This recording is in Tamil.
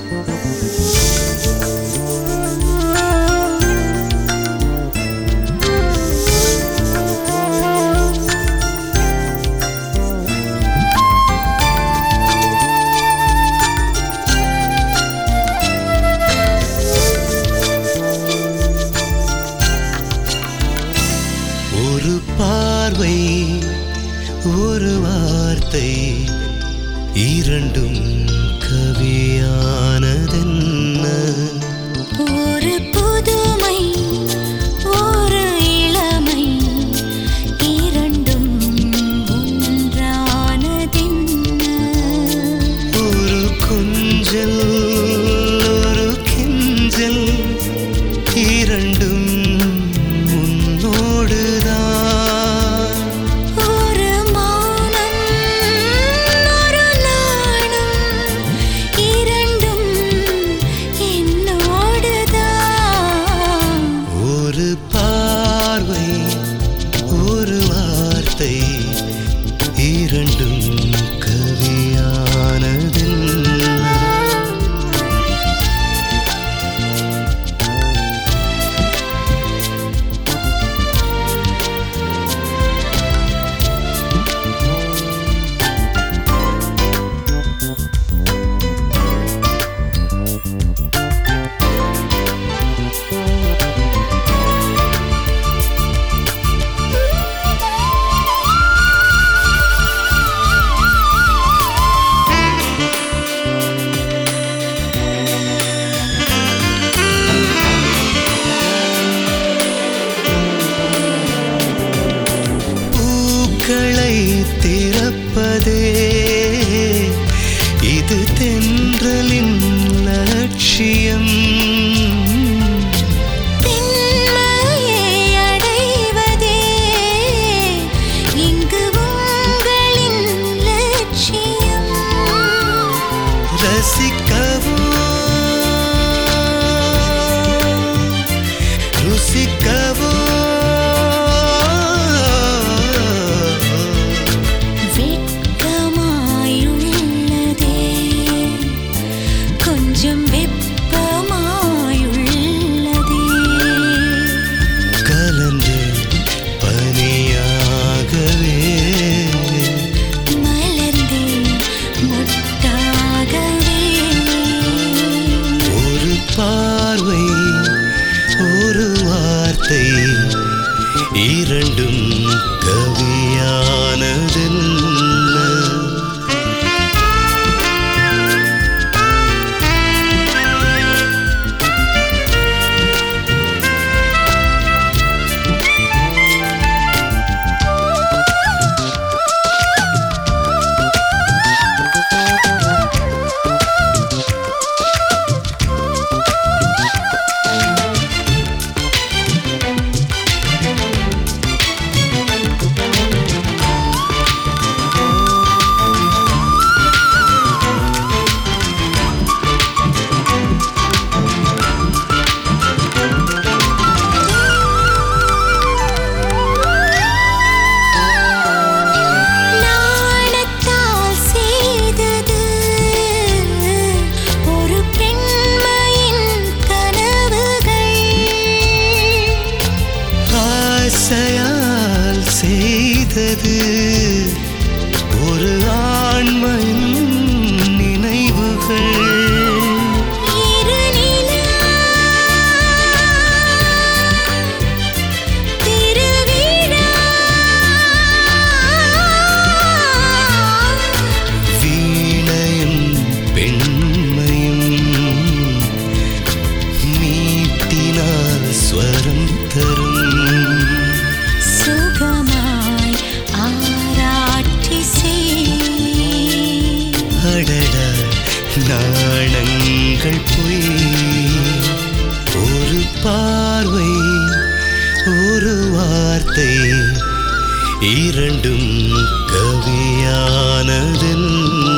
ஒரு பார்வை ஒரு வார்த்தை இரண்டும் கவியானதென்ன ஒரு புதுமை ஒரு இளமை இரண்டும் ஒன்றானதென்ன ஒரு கொஞ்சல் ஒரு கிஞ்சல் இரண்டும் இரண்டும் கவியானதில்லை. திறப்பதே இது தென்றலின் லட்சியம் பெண்மையை அடைவதே இங்கு உங்களின் லட்சியம் ரசிக்கவோ ருசிக்கவோ கொஞ்சம் வெப்பமாயுள்ளதே கலந்து பனியாகவே மலர்ந்து மொட்டாகவே ஒரு பார்வை ஒரு வார்த்தை இரண்டும் கவியானதென்ன ஆசையால் செய்தது ஒரு ஆண்மையின் நினைவுகள் வீணையும் பெண்மையும் மீட்டினால் ஸ்வரம் தரும் நாணங்கள் பொய் ஒரு பார்வை ஒரு வார்த்தை இரண்டும் கவியானதென்ன